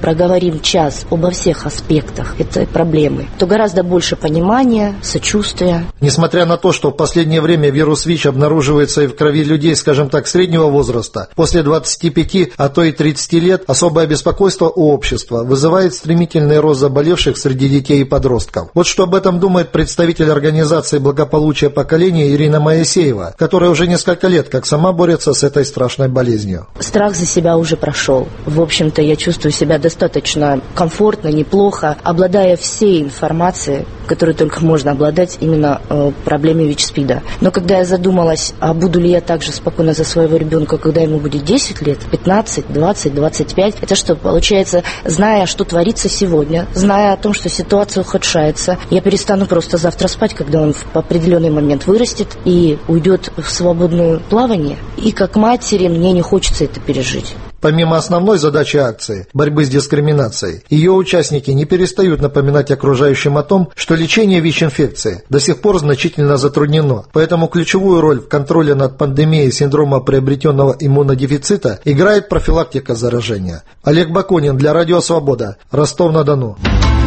проговорим час обо всех аспектах этой проблемы, то гораздо больше понимания, сочувствия. Несмотря на то, что в последнее время вирус ВИЧ обнаруживается и в крови людей, скажем так, среднего возраста, после 25, а то и 30 лет, особое беспокойство у общества вызывает стремительный рост заболевших среди детей и подростков. Вот что об этом думает представитель организации благополучия поколения Ирина Моисеева, которая уже несколько лет как сама борется с этой страшной болезнью. Страх за себя уже прошел. В общем-то, я чувствую себя достаточно комфортно, неплохо, обладая всей информацией, которой только можно обладать именно о проблеме ВИЧ-СПИДа. Но когда я задумалась, а буду ли я также спокойна за своего ребенка, когда ему будет 10 лет, 15, 20, 25, это что, получается, зная, что творится сегодня, зная о том, что ситуация ухудшается, я перестану просто завтра спать, когда он в определенный момент вырастет и уйдет в свободное плавание. И как матери мне не хочется это пережить. Помимо основной задачи акции – борьбы с дискриминацией, ее участники не перестают напоминать окружающим о том, что лечение ВИЧ-инфекции до сих пор значительно затруднено. Поэтому ключевую роль в контроле над пандемией синдрома приобретенного иммунодефицита играет профилактика заражения. Олег Бакунин для Радио Свобода, Ростов-на-Дону.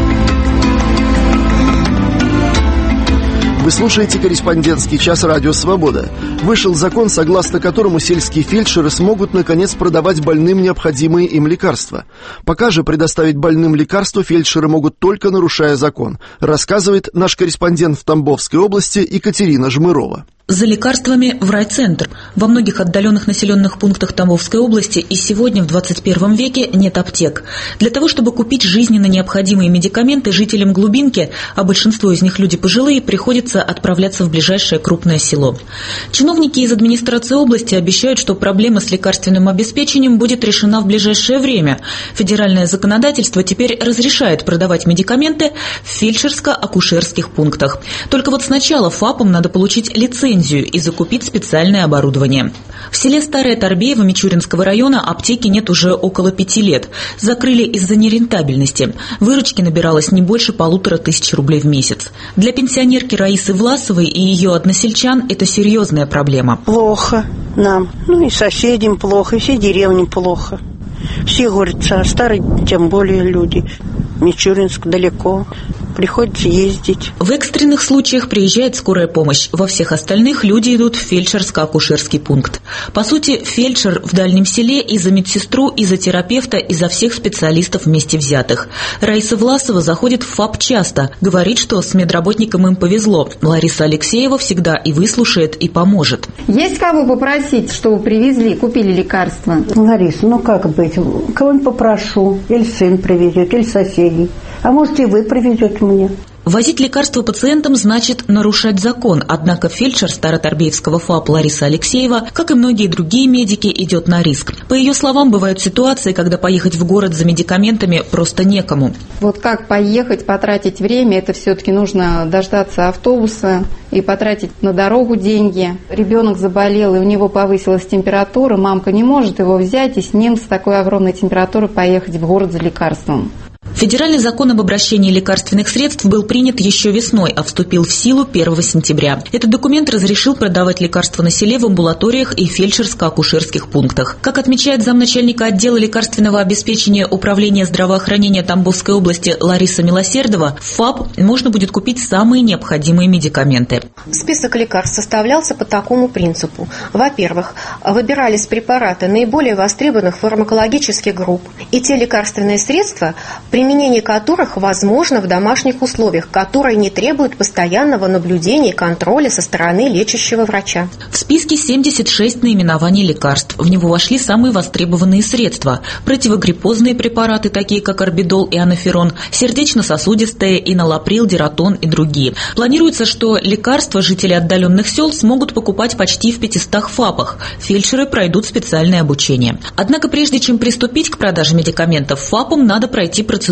Вы слушаете «Корреспондентский час» Радио «Свобода». Вышел закон, согласно которому сельские фельдшеры смогут, наконец, продавать больным необходимые им лекарства. Пока же предоставить больным лекарства фельдшеры могут только нарушая закон, рассказывает наш корреспондент в Тамбовской области Екатерина Жмырова. За лекарствами в райцентр. Во многих отдаленных населенных пунктах Тамбовской области и сегодня в 21 веке нет аптек. Для того, чтобы купить жизненно необходимые медикаменты жителям глубинки, а большинство из них люди пожилые, приходится отправляться в ближайшее крупное село. Чиновники из администрации области обещают, что проблема с лекарственным обеспечением будет решена в ближайшее время. Федеральное законодательство теперь разрешает продавать медикаменты в фельдшерско-акушерских пунктах. Только вот сначала ФАПам надо получить лицензию и закупить специальное оборудование. В селе Старая Торбеево Мичуринского района аптеки нет уже около 5 лет. Закрыли из-за нерентабельности. Выручки набиралось не больше 1500 рублей в месяц. Для пенсионерки Раисы Власовой и ее односельчан это серьезная проблема. Плохо нам, и соседям плохо, и всей деревне плохо. Все говорят, а старые тем более люди. Мичуринск далеко. Приходится ездить. В экстренных случаях приезжает скорая помощь. Во всех остальных люди идут в фельдшерско-акушерский пункт. По сути, фельдшер в дальнем селе и за медсестру, и за терапевта, и за всех специалистов вместе взятых. Раиса Власова заходит в ФАП часто. Говорит, что с медработником им повезло. Лариса Алексеева всегда и выслушает, и поможет. Есть кого попросить, чтобы привезли, купили лекарства? Лариса, как быть? Кого-нибудь попрошу. Или сын привезет, или соседей. А может, и вы привезете мне. Возить лекарства пациентам значит нарушать закон, однако фельдшер Староторбеевского ФАП Лариса Алексеева, как и многие другие медики, идет на риск. По ее словам, бывают ситуации, когда поехать в город за медикаментами просто некому. Вот как поехать, потратить время, это все-таки нужно дождаться автобуса и потратить на дорогу деньги. Ребенок заболел, и у него повысилась температура, мамка не может его взять и с ним с такой огромной температурой поехать в город за лекарством. Федеральный закон об обращении лекарственных средств был принят еще весной, а вступил в силу 1 сентября. Этот документ разрешил продавать лекарства на селе в амбулаториях и фельдшерско-акушерских пунктах. Как отмечает замначальника отдела лекарственного обеспечения Управления здравоохранения Тамбовской области Лариса Милосердова, в ФАП можно будет купить самые необходимые медикаменты. Список лекарств составлялся по такому принципу. Во-первых, выбирались препараты наиболее востребованных фармакологических групп и те лекарственные средства, применение которых возможно в домашних условиях, которые не требуют постоянного наблюдения и контроля со стороны лечащего врача. В списке 76 наименований лекарств. В него вошли самые востребованные средства. Противогриппозные препараты, такие как орбидол и анаферон, сердечно-сосудистые, иналаприл, диратон и другие. Планируется, что лекарства жители отдаленных сел смогут покупать почти в 500 ФАПах. Фельдшеры пройдут специальное обучение. Однако прежде чем приступить к продаже медикаментов, ФАПам надо пройти процедуру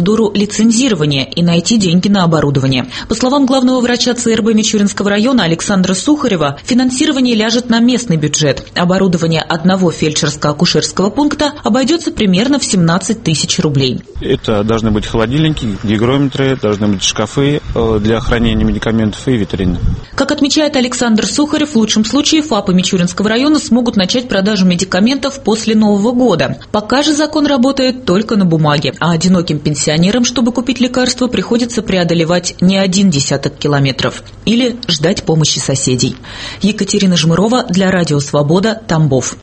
процедуру лицензирования и найти деньги на оборудование. По словам главного врача ЦРБ Мичуринского района Александра Сухарева, финансирование ляжет на местный бюджет. Оборудование одного фельдшерско-акушерского пункта обойдется примерно в 17 тысяч рублей. Это должны быть холодильники, гигрометры, должны быть шкафы для хранения медикаментов и витрины. Как отмечает Александр Сухарев, в лучшем случае ФАПы Мичуринского района смогут начать продажу медикаментов после Нового года. Пока же закон работает только на бумаге, а одиноким пенсионерам, чтобы купить лекарства, приходится преодолевать не 1 десяток километров или ждать помощи соседей. Екатерина Жмырова для Радио Свобода, Тамбов.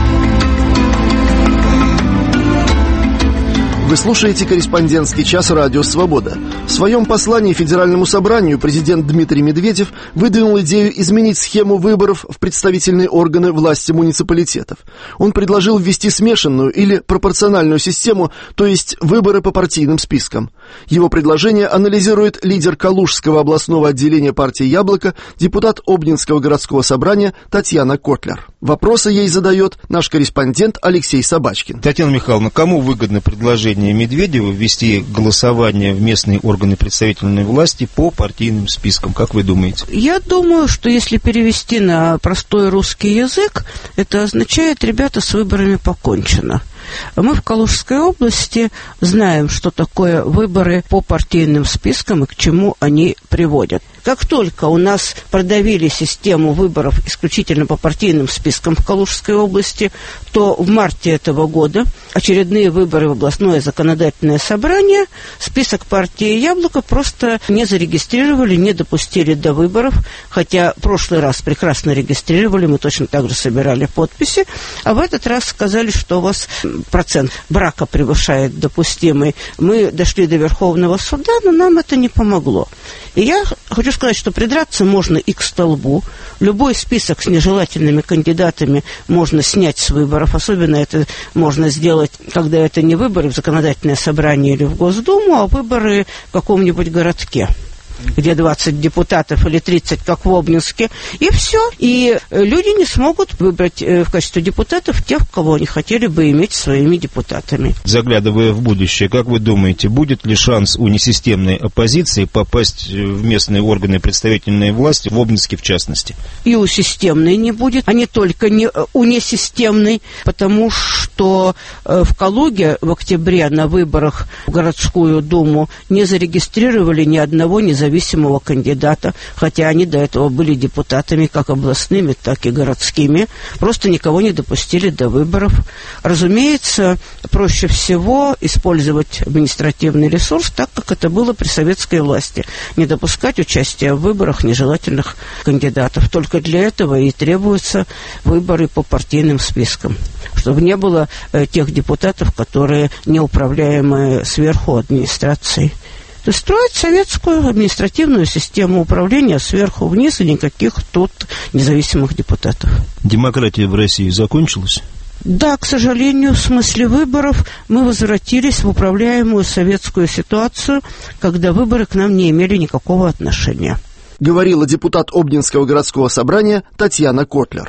Вы слушаете «Корреспондентский час» Радио «Свобода». В своем послании Федеральному собранию президент Дмитрий Медведев выдвинул идею изменить схему выборов в представительные органы власти муниципалитетов. Он предложил ввести смешанную или пропорциональную систему, то есть выборы по партийным спискам. Его предложение анализирует лидер Калужского областного отделения партии «Яблоко», депутат Обнинского городского собрания Татьяна Котлер. Вопросы ей задает наш корреспондент Алексей Собачкин. Татьяна Михайловна, кому выгодно предложение Медведева ввести голосование в местные органы представительной власти по партийным спискам, как вы думаете? Я думаю, что если перевести на простой русский язык, это означает: ребята, с выборами покончено. Мы в Калужской области знаем, что такое выборы по партийным спискам и к чему они приводят. Как только у нас продавили систему выборов исключительно по партийным спискам в Калужской области, то в марте этого года очередные выборы в областное законодательное собрание список партии «Яблоко» просто не зарегистрировали, не допустили до выборов, хотя в прошлый раз прекрасно регистрировали, мы точно так же собирали подписи, а в этот раз сказали, что у вас процент брака превышает допустимый. Мы дошли до Верховного суда, но нам это не помогло. И я хочу сказать, что придраться можно и к столбу. Любой список с нежелательными кандидатами можно снять с выборов. Особенно это можно сделать, когда это не выборы в законодательное собрание или в Госдуму, а выборы в каком-нибудь городке, где 20 депутатов или 30, как в Обнинске, и все. И люди не смогут выбрать в качестве депутатов тех, кого они хотели бы иметь своими депутатами. Заглядывая в будущее, как вы думаете, будет ли шанс у несистемной оппозиции попасть в местные органы представительной власти, в Обнинске в частности? И у системной не будет, а не только у несистемной, потому что в Калуге в октябре на выборах в городскую думу не зарегистрировали ни одного независимого кандидата, хотя они до этого были депутатами как областными, так и городскими, просто никого не допустили до выборов. Разумеется, проще всего использовать административный ресурс так, как это было при советской власти, не допускать участия в выборах нежелательных кандидатов. Только для этого и требуются выборы по партийным спискам, чтобы не было тех депутатов, которые неуправляемы сверху администрацией. То есть строить советскую административную систему управления сверху вниз и никаких тут независимых депутатов. Демократия в России закончилась? Да, к сожалению, в смысле выборов мы возвратились в управляемую советскую ситуацию, когда выборы к нам не имели никакого отношения. Говорила депутат Обнинского городского собрания Татьяна Котлер.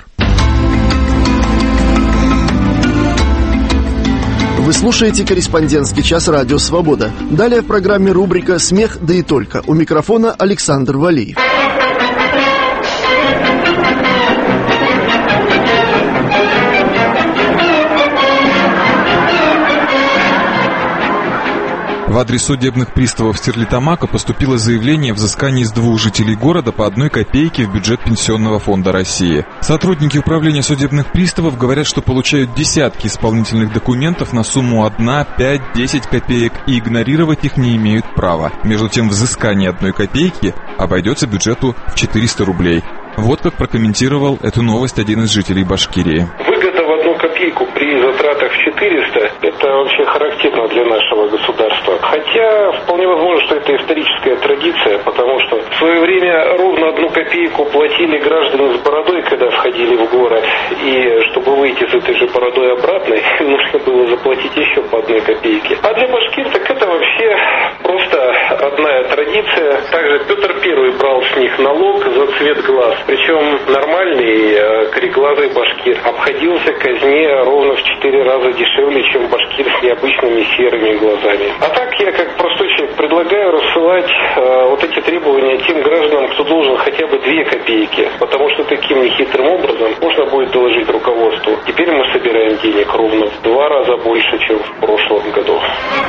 Вы слушаете «Корреспондентский час» Радио «Свобода». Далее в программе рубрика «Смех, да и только». У микрофона Александр Валиев. В адрес судебных приставов Стерлитамака поступило заявление о взыскании с 2 жителей города по 1 копейке в бюджет Пенсионного фонда России. Сотрудники управления судебных приставов говорят, что получают десятки исполнительных документов на сумму 1, 5, 10 копеек и игнорировать их не имеют права. Между тем, взыскание 1 копейки обойдется бюджету в 400 рублей. Вот как прокомментировал эту новость один из жителей Башкирии. Выгода в 1 копейку при затратах в 400 – это вообще характерно для нашего государства. Хотя вполне возможно, что это историческая традиция, потому что в свое время ровно 1 копейку платили граждане с бородой, когда входили в город. И чтобы выйти с этой же бородой обратно, нужно было заплатить еще по 1 копейке. А для башкир так это вообще просто родная традиция. Также Петр I брал с них налог за цвет глаз. Причем нормальный кореглазый башкир обходился казне ровно в 4 раза дешевле, чем башкир с необычными серыми глазами. А так я, как простой человек, предлагаю рассылать вот эти требования тем гражданам, кто должен хотя бы 2 копейки. Потому что таким нехитрым образом можно будет доложить руководству. Теперь мы собираем денег ровно в 2 раза больше, чем в прошлом году.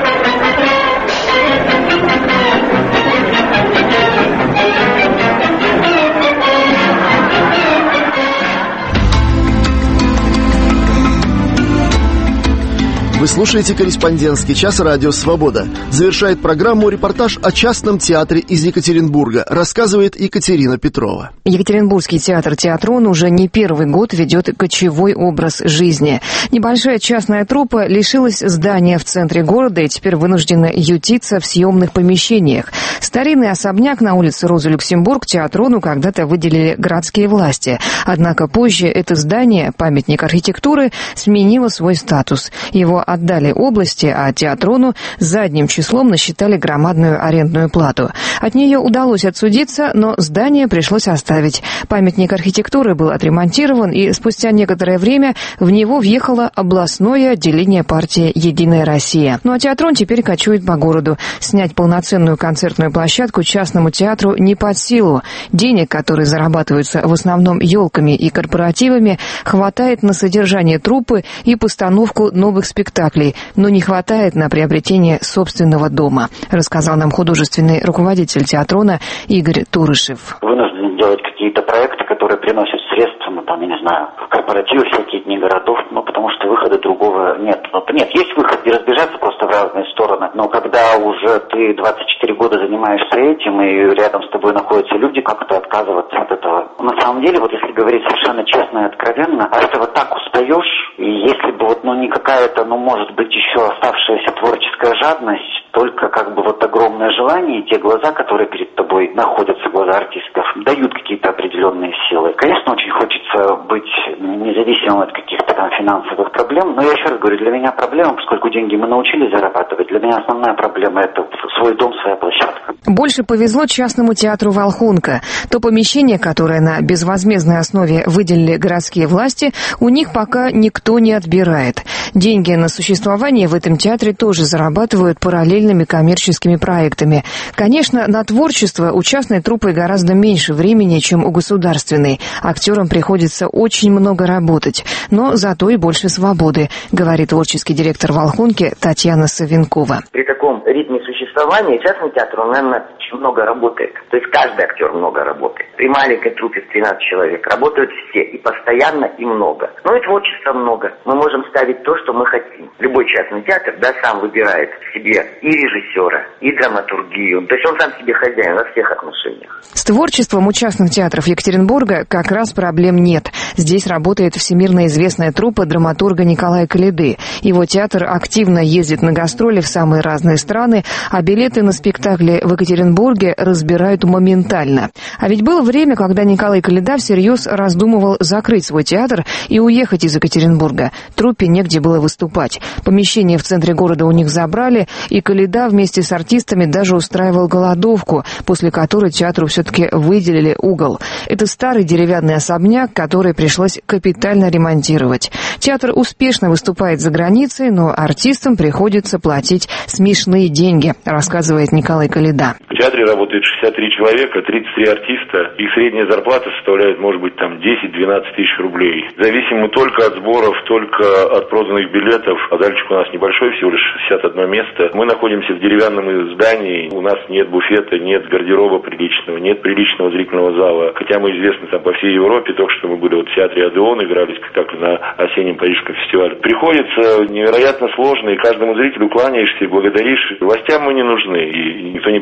Вы слушаете «Корреспондентский час» радио «Свобода». Завершает программу репортаж о частном театре из Екатеринбурга. Рассказывает Екатерина Петрова. Екатеринбургский театр «Театрон» уже не первый год ведет кочевой образ жизни. Небольшая частная труппа лишилась здания в центре города и теперь вынуждена ютиться в съемных помещениях. Старинный особняк на улице Розы Люксембург «Театрону» когда-то выделили городские власти. Однако позже это здание, памятник архитектуры, сменило свой статус. Его отдали области, а «Театрону» задним числом насчитали громадную арендную плату. От нее удалось отсудиться, но здание пришлось оставить. Памятник архитектуры был отремонтирован, и спустя некоторое время в него въехало областное отделение партии «Единая Россия». Ну а «Театрон» теперь кочует по городу. Снять полноценную концертную площадку частному театру не под силу. Денег, которые зарабатываются в основном елками и корпоративами, хватает на содержание труппы и постановку новых спектаклей, но не хватает на приобретение собственного дома, рассказал нам художественный руководитель «Театрона» Игорь Турышев. Вынуждены делать какие-то проекты, которые приносят средства, я не знаю, корпоративы, всякие дни городов, потому что выхода другого нет. Нет, есть выход, не разбежаться просто в разные стороны, но когда уже ты 24 года занимаешься этим, и рядом с тобой находятся люди, как-то отказываться от этого. На самом деле, если говорить совершенно честно и откровенно, от этого так устаешь, и если бы не какая-то, может быть, еще оставшаяся творческая жадность, только огромное желание, и те глаза, которые перед тобой находятся, глаза артистов, дают какие-то определенные силы. Конечно, очень хочется быть независимым от каких-то финансовых проблем, но я еще раз говорю, для меня проблема, поскольку деньги мы научились зарабатывать, для меня основная проблема — это свой дом, своя площадка. Больше повезло частному театру «Волхонка». То помещение, которое на безвозмездной основе выделили городские власти, у них пока никто не отбирает. Деньги на существование в этом театре тоже зарабатывают параллельными коммерческими проектами. Конечно, на творчество у частной труппы гораздо меньше времени, чем у государственной. Актерам приходится очень много работать, но зато и больше свободы, говорит творческий директор «Волхонки» Татьяна Савенкова. При таком ритме существования частный театр, он, наверное, очень много работает. То есть каждый актер много работает. При маленькой труппе в 13 человек работают все, и постоянно, и много. Но и творчества много. Мы можем ставить то, что мы хотим. Любой частный театр, сам выбирает себе и режиссера, и драматургию. То есть он сам себе хозяин во всех отношениях. С творчеством у частных театров Екатеринбурга как раз проблем нет. Здесь работает всемирно известная труппа драматурга Николая Коляды. Его театр активно ездит на гастроли в самые разные страны, а билеты на спектакли в Екатеринбурге разбирают моментально. А ведь было время, когда Николай Коляда всерьез раздумывал закрыть свой театр и уехать из Екатеринбурга. Труппе негде было выступать. Помещение в центре города у них забрали, и Коляда вместе с артистами даже устраивал голодовку, после которой театру все-таки выделили угол. Это старый деревянный особняк, который пришлось капитально ремонтировать. Театр успешно выступает за границей, но артистам приходится платить смешные деньги, рассказывает Николай Коляда. В театре работает 63 человека, 33 артиста. Их средняя зарплата составляет, может быть, 10-12 тысяч рублей. Зависим мы только от сборов, только от проданных билетов. А дальше у нас небольшой, всего лишь 61 место. Мы находимся в деревянном здании. У нас нет буфета, нет гардероба приличного, нет приличного зрительного зала. Хотя мы известны по всей Европе. Только что мы были в театре «Одеон», играли спектакль на осеннем парижском фестивале. Приходится невероятно сложно, и каждому зрителю кланяешься и благодаришь. Властям мы не нужны, и никто не приходит,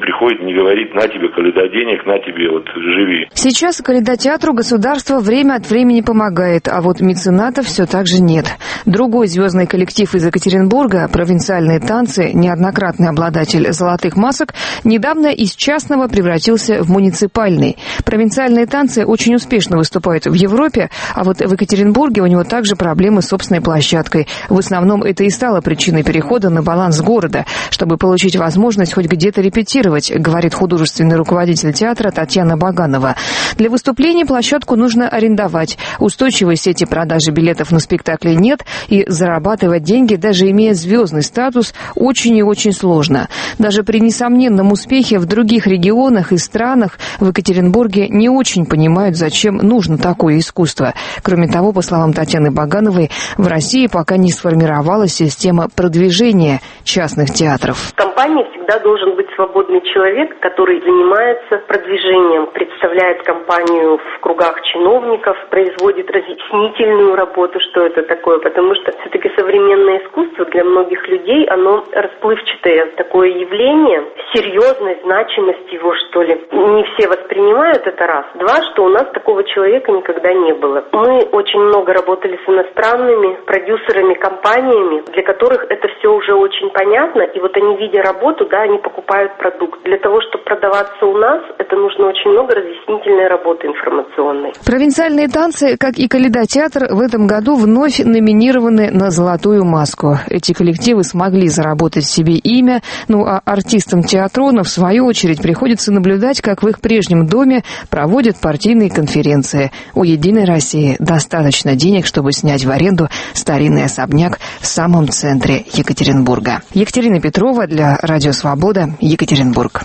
не говорит: на тебе, коляда, денег, на тебе, вот, живи. Сейчас Калейдотеатру государство время от времени помогает, а вот меценатов все так же нет. Другой звездный коллектив из Екатеринбурга, провинциальные танцы, неоднократный обладатель золотых масок, недавно из частного превратился в муниципальный. Провинциальные танцы очень успешно выступают в Европе, а вот в Екатеринбурге у него также проблемы с собственной площадкой. В основном это и стало причиной перехода на баланс города, чтобы получить возможность хоть где-то репетировать, говорит художественный руководитель театра Татьяна Баганова. Для выступлений площадку нужно арендовать. Устойчивой сети продажи билетов на спектакли нет, и зарабатывать деньги, даже имея звездный статус, очень и очень сложно. Даже при несомненном успехе в других регионах и странах в Екатеринбурге не очень понимают, зачем нужно такое искусство. Кроме того, по словам Татьяны Багановой, в России пока не сформировалась система продвижения частных театров. В компании всегда должен быть свободный человек, который занимается продвижением, представляет компанию в кругах чиновников, производит разъяснительную работу, что это такое, потому что все-таки современное искусство для многих людей, оно расплывчатое такое явление, серьезность, значимость его, что ли. Не все воспринимают это, раз. Два, что у нас такого человека никогда не было. Мы очень много работали с иностранными продюсерами, компаниями, для которых это все уже очень понятно, и вот они, видя работу, да, они покупают продукт. Для того, чтобы продаваться у нас, это нужно очень много разъяснительной работы информационной. Провинциальные танцы, как и Калейдотеатр, в этом году вновь номинированы на «Золотую маску». Эти коллективы смогли заработать себе имя, ну а артистам театрона, в свою очередь, приходится наблюдать, как в их прежнем доме проводят партийные конференции. У «Единой России» достаточно денег, чтобы снять в аренду старинный особняк в самом центре Екатеринбурга. Екатерина Петрова для Радио Свобода, Екатеринбург.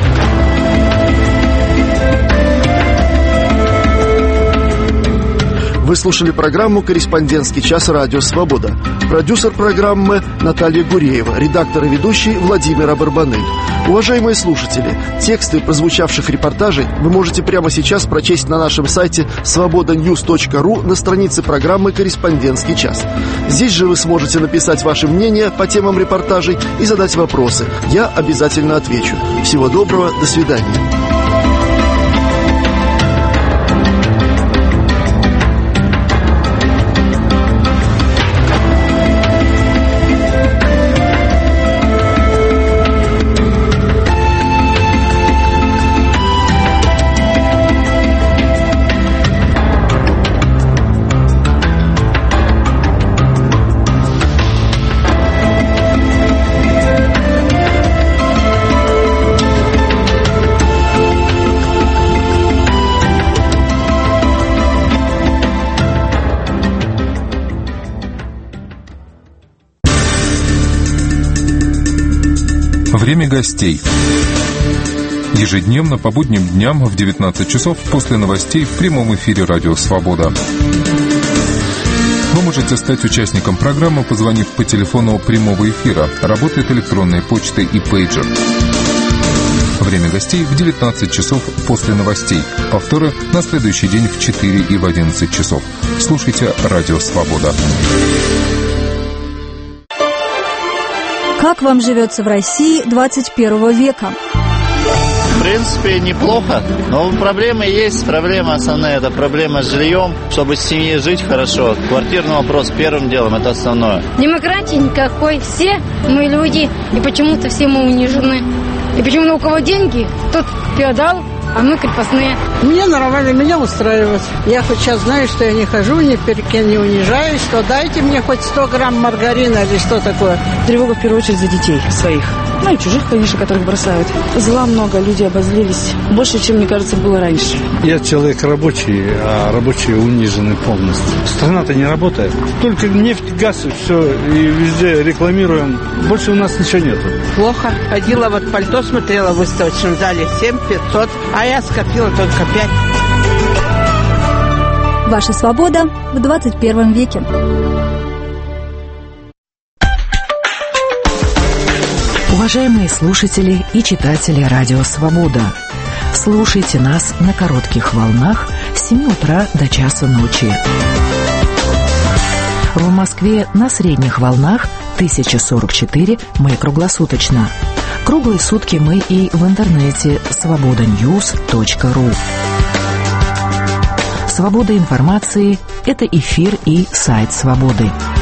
Вы слушали программу «Корреспондентский час. Радио Свобода». Продюсер программы Наталья Гуреева, редактор и ведущий Владимир Абарбанель. Уважаемые слушатели, тексты прозвучавших репортажей вы можете прямо сейчас прочесть на нашем сайте svobodanews.ru на странице программы «Корреспондентский час». Здесь же вы сможете написать ваше мнение по темам репортажей и задать вопросы. Я обязательно отвечу. Всего доброго, до свидания. Время гостей. Ежедневно по будним дням в 19 часов после новостей в прямом эфире «Радио Свобода». Вы можете стать участником программы, позвонив по телефону прямого эфира. Работает электронная почта и пейджер. Время гостей в 19 часов после новостей. Повторы на следующий день в 4 и в 11 часов. Слушайте «Радио Свобода». Как вам живется в России 21 века? В принципе, неплохо, но проблемы есть. Проблема основная – это проблема с жильем. Чтобы с семьей жить хорошо, квартирный вопрос первым делом – это основное. Демократии никакой. Все мы люди, и почему-то все мы унижены. И почему-то у кого деньги, тот феодал, а мы крепостные. Мне нормально, меня устраивает. Я хоть сейчас знаю, что я не хожу, ни перед кем не унижаюсь, что дайте мне хоть 100 грамм маргарина или что такое. Тревога в первую очередь за детей своих. Ну и чужих, конечно, которых бросают. Зла много, люди обозлились. Больше, чем, мне кажется, было раньше. Я человек рабочий, а рабочие унижены полностью. Страна-то не работает. Только нефть, газ и все, и везде рекламируем. Больше у нас ничего нету. Плохо. Ходила, вот пальто смотрела в выставочном зале 7500, а я скопила только 5. Ваша свобода в 21 веке. Уважаемые слушатели и читатели «Радио Свобода», слушайте нас на коротких волнах с 7 утра до часа ночи. В Москве на средних волнах 1044 мы круглосуточно. Круглые сутки мы и в интернете svobodanews.ru. Свобода информации – это эфир и сайт «Свободы».